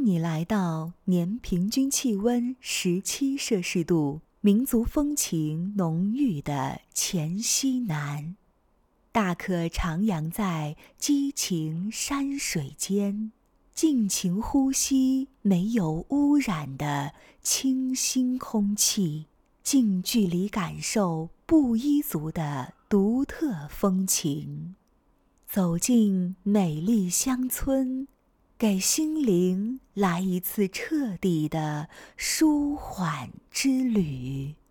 当你来到年平均气温17摄氏度、民族风情浓郁的黔西南，大可徜徉在激情山水间，尽情呼吸没有污染的清新空气，近距离感受布依族的独特风情。走进美丽乡村，给心灵来一次彻底的舒缓之旅。